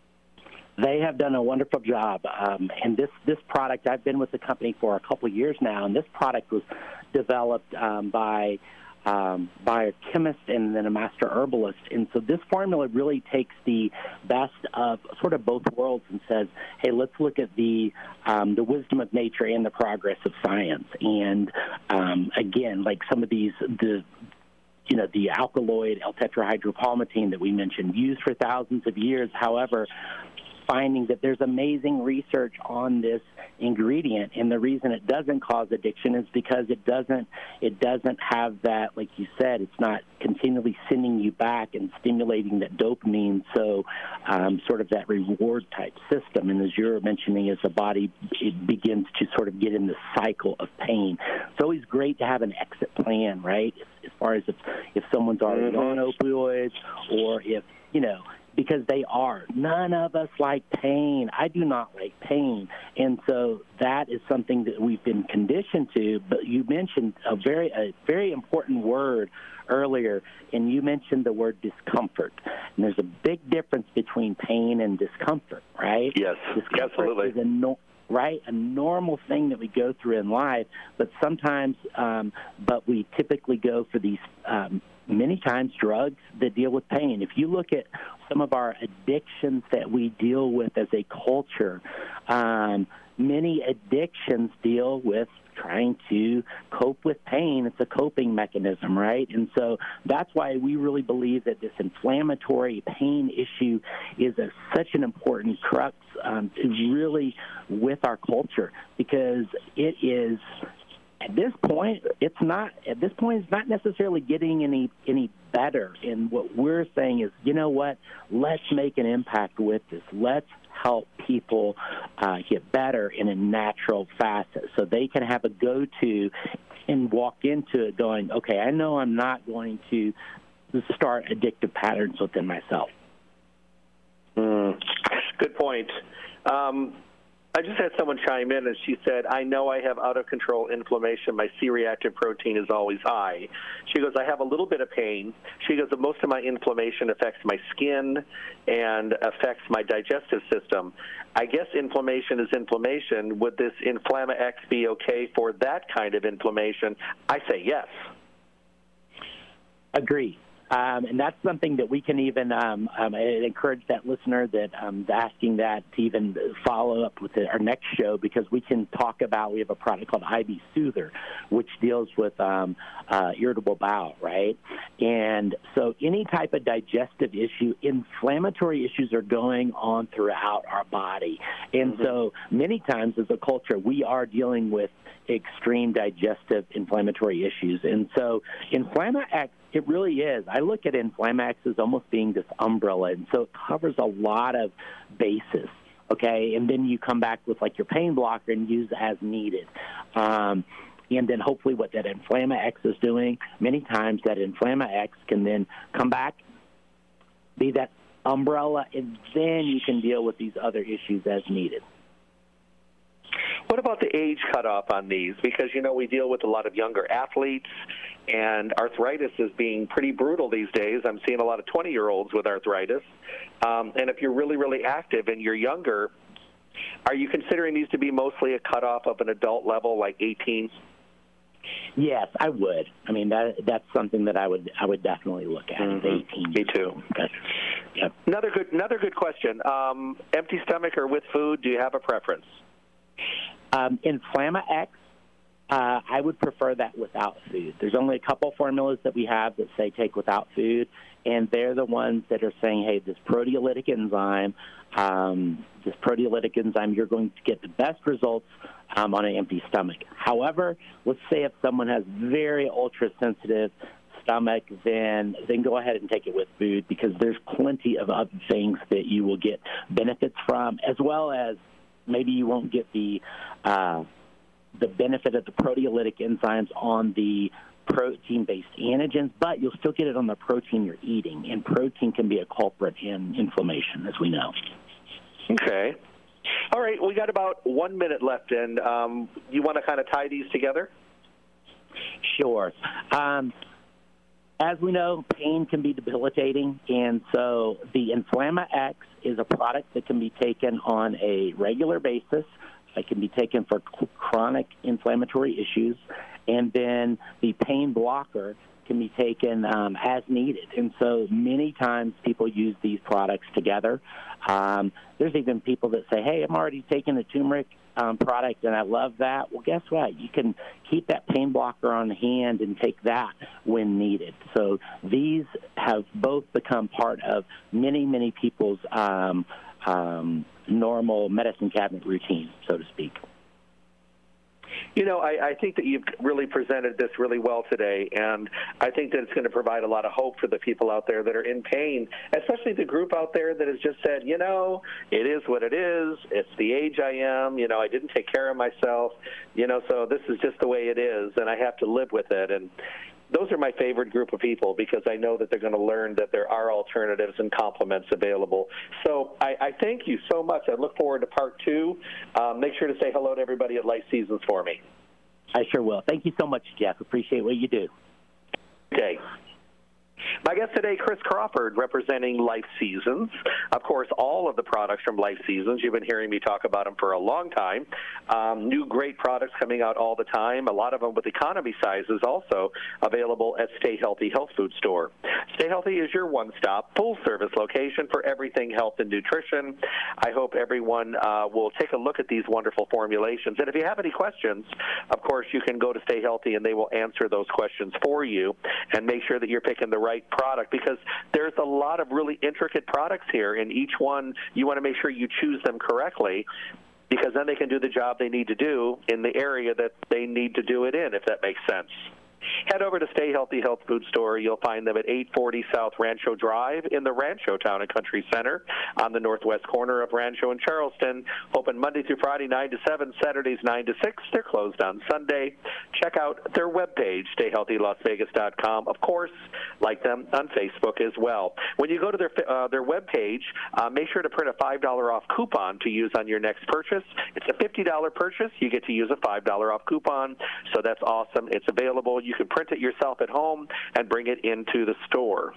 They have done a wonderful job. Um, and this, this product, I've been with the company for a couple of years now, and this product was developed um, by um, by a chemist and then a master herbalist. And so this formula really takes the best of sort of both worlds and says, hey, let's look at the um, the wisdom of nature and the progress of science. And, um, again, like some of these, the you know, the alkaloid L-tetrahydropalmitine that we mentioned, used for thousands of years. However, finding that there's amazing research on this ingredient, and the reason it doesn't cause addiction is because it doesn't it doesn't have that, like you said, it's not continually sending you back and stimulating that dopamine, so um, sort of that reward type system. And as you're mentioning, as the body it begins to sort of get in the cycle of pain, it's always great to have an exit plan, right? As far as if, if someone's already on opioids, or if, you know, because they are. None of us like pain. I do not like pain. And so that is something that we've been conditioned to. But you mentioned a very a very important word earlier, and you mentioned the word discomfort. And there's a big difference between pain and discomfort, right? Yes, discomfort absolutely. Is a no, right, a normal thing that we go through in life, but sometimes, um, but we typically go for these um many times drugs that deal with pain. If you look at some of our addictions that we deal with as a culture, um, many addictions deal with trying to cope with pain. It's a coping mechanism, right? And so that's why we really believe that this inflammatory pain issue is a, such an important crux um, to really with our culture, because it is At this point, it's not. At this point, it's not necessarily getting any any better. And what we're saying is, you know what? Let's make an impact with this. Let's help people uh, get better in a natural facet, so they can have a go-to and walk into it going, okay, I know I'm not going to start addictive patterns within myself. Mm, good point. Um, I just had someone chime in, and she said, I know I have out-of-control inflammation. My C-reactive protein is always high. She goes, I have a little bit of pain. She goes, most of my inflammation affects my skin and affects my digestive system. I guess inflammation is inflammation. Would this Inflamma-X be okay for that kind of inflammation? I say yes. Agree. Um, and that's something that we can even um, um, encourage that listener that um, asking that to even follow up with the, our next show, because we can talk about, we have a product called I B Soother, which deals with um, uh, irritable bowel, right? And so any type of digestive issue, inflammatory issues are going on throughout our body. And mm-hmm. so many times as a culture, we are dealing with extreme digestive inflammatory issues. And so Inflamma-X, it really is. I look at Inflamma-X as almost being this umbrella, and so it covers a lot of bases, okay? And then you come back with, like, your pain blocker and use as needed. Um, and then hopefully what that Inflamma-X is doing, many times that Inflamma-X can then come back, be that umbrella, and then you can deal with these other issues as needed. What about the age cutoff on these? Because, you know, we deal with a lot of younger athletes, and arthritis is being pretty brutal these days. I'm seeing a lot of twenty-year-olds with arthritis. Um, and if you're really, really active and you're younger, are you considering these to be mostly a cutoff of an adult level, like eighteen? Yes, I would. I mean, that that's something that I would I would definitely look at. Mm-hmm. eighteen. Me too. Okay. Yep. Another good another good question. Um, empty stomach or with food? Do you have a preference? Um, Inflamma-X, uh, I would prefer that without food. There's only a couple formulas that we have that say take without food, and they're the ones that are saying, hey, this proteolytic enzyme, um, this proteolytic enzyme, you're going to get the best results um, on an empty stomach. However, let's say if someone has very ultra-sensitive stomach, then then go ahead and take it with food, because there's plenty of other things that you will get benefits from, as well as maybe you won't get the uh, the benefit of the proteolytic enzymes on the protein-based antigens, but you'll still get it on the protein you're eating, and protein can be a culprit in inflammation, as we know. Okay. All right, we got about one minute left, and um, you want to kind of tie these together? Sure. Um, as we know, pain can be debilitating, and so the Inflamma X is a product that can be taken on a regular basis. It can be taken for chronic inflammatory issues, and then the pain blocker can be taken um, as needed. And so many times people use these products together. Um, there's even people that say, hey, I'm already taking the turmeric um, product and I love that. Well, guess what? You can keep that pain blocker on hand and take that when needed. So these have both become part of many, many people's um, um, normal medicine cabinet routine, so to speak. You know, I, I think that you've really presented this really well today, and I think that it's going to provide a lot of hope for the people out there that are in pain, especially the group out there that has just said, you know, it is what it is. It's the age I am. You know, I didn't take care of myself. You know, so this is just the way it is, and I have to live with it. And those are my favorite group of people because I know that they're going to learn that there are alternatives and complements available. So I, I thank you so much. I look forward to part two. Um, make sure to say hello to everybody at Life Seasons for me. I sure will. Thank you so much, Jeff. Appreciate what you do. Okay. My guest today, Chris Crawford, representing Life Seasons. Of course, all of the products from Life Seasons, you've been hearing me talk about them for a long time. Um, new great products coming out all the time, a lot of them with economy sizes also available at Stay Healthy Health Food Store. Stay Healthy is your one-stop, full-service location for everything health and nutrition. I hope everyone uh, will take a look at these wonderful formulations. And if you have any questions, of course, you can go to Stay Healthy and they will answer those questions for you and make sure that you're picking the right product because there's a lot of really intricate products here, and each one you want to make sure you choose them correctly because then they can do the job they need to do in the area that they need to do it in, if that makes sense. Head over to Stay Healthy Health Food Store. You'll find them at eight forty South Rancho Drive in the Rancho Town and Country Center on the northwest corner of Rancho and Charleston. Open Monday through Friday, nine to seven, Saturdays, nine to six. They're closed on Sunday. Check out their webpage, stay healthy las vegas dot com. Of course, like them on Facebook as well. When you go to their uh, their webpage, uh, make sure to print a five dollars off coupon to use on your next purchase. It's a fifty dollars purchase. You get to use a five dollars off coupon, so that's awesome. It's available. You can print it yourself at home and bring it into the store.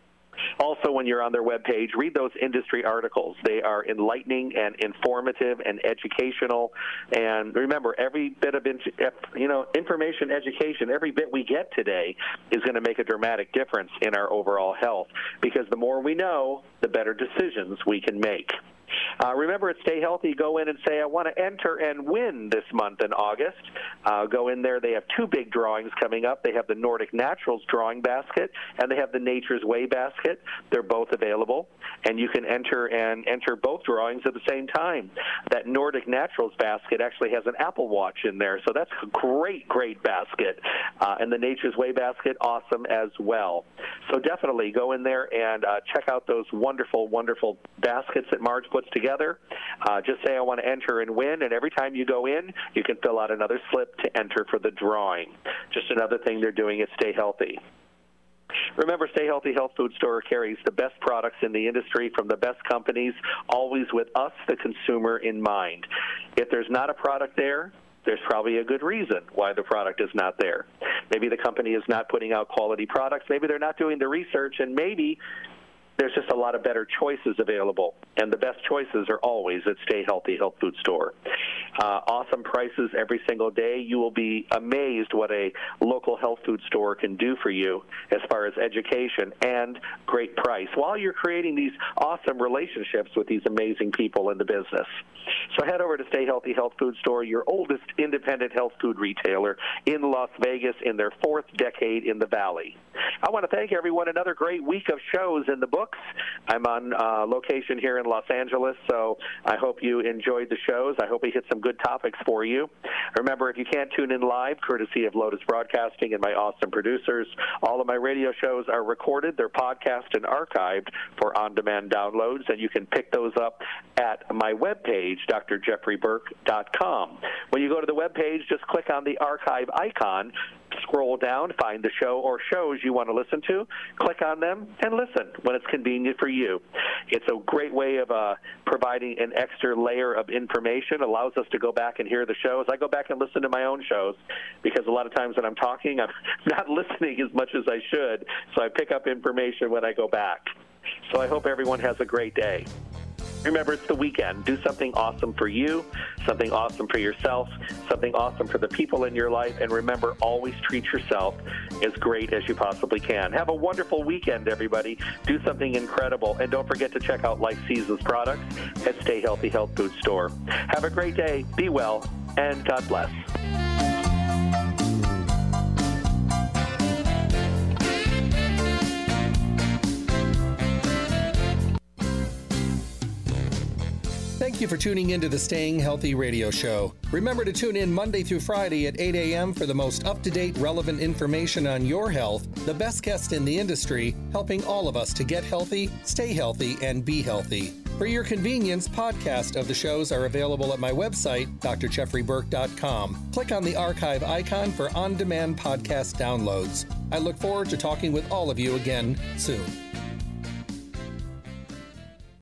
Also, when you're on their webpage, read those industry articles. They are enlightening and informative and educational. And remember, every bit of you know information, education, every bit we get today is going to make a dramatic difference in our overall health because the more we know, the better decisions we can make. Uh, remember, at Stay Healthy, go in and say, I want to enter and win this month in August. Uh, go in there. They have two big drawings coming up. They have the Nordic Naturals drawing basket, and they have the Nature's Way basket. They're both available, and you can enter and enter both drawings at the same time. That Nordic Naturals basket actually has an Apple Watch in there, so that's a great, great basket. Uh, and the Nature's Way basket, awesome as well. So definitely go in there and uh, check out those wonderful, wonderful baskets that Marge puts together. Uh, just say, I want to enter and win, and every time you go in, you can fill out another slip to enter for the drawing. Just another thing they're doing at Stay Healthy. Remember, Stay Healthy Health Food Store carries the best products in the industry from the best companies, always with us, the consumer, in mind. If there's not a product there, there's probably a good reason why the product is not there. Maybe the company is not putting out quality products. Maybe they're not doing the research, and maybe there's just a lot of better choices available, and the best choices are always at Stay Healthy Health Food Store. Uh, awesome prices every single day. You will be amazed what a local health food store can do for you as far as education and great price while you're creating these awesome relationships with these amazing people in the business. So head over to Stay Healthy Health Food Store, your oldest independent health food retailer in Las Vegas in their fourth decade in the Valley. I want to thank everyone. Another great week of shows in the books. I'm on uh, location here in Los Angeles, so I hope you enjoyed the shows. I hope we hit some good topics for you. Remember, if you can't tune in live, courtesy of Lotus Broadcasting and my awesome producers, all of my radio shows are recorded. They're podcast and archived for on-demand downloads, and you can pick those up at my webpage, d r jeffrey burke dot com. When you go to the webpage, just click on the archive icon. scroll down, find the show or shows you want to listen to, click on them, and listen when it's convenient for you. It's a great way of uh, providing an extra layer of information, allows us to go back and hear the shows. I go back and listen to my own shows because a lot of times when I'm talking, I'm not listening as much as I should, so I pick up information when I go back. So I hope everyone has a great day. Remember, it's the weekend. Do something awesome for you, something awesome for yourself, something awesome for the people in your life, and remember, always treat yourself as great as you possibly can. Have a wonderful weekend, everybody. Do something incredible, and don't forget to check out Life Seasons products at Stay Healthy Health Food Store. Have a great day, be well, and God bless. Thank you for tuning into the Staying Healthy Radio Show. Remember to tune in Monday through Friday at eight a.m. for the most up-to-date, relevant information on your health, the best guest in the industry, helping all of us to get healthy, stay healthy, and be healthy. For your convenience, podcasts of the shows are available at my website, d r jeffrey burke dot com. Click on the archive icon for on-demand podcast downloads. I look forward to talking with all of you again soon.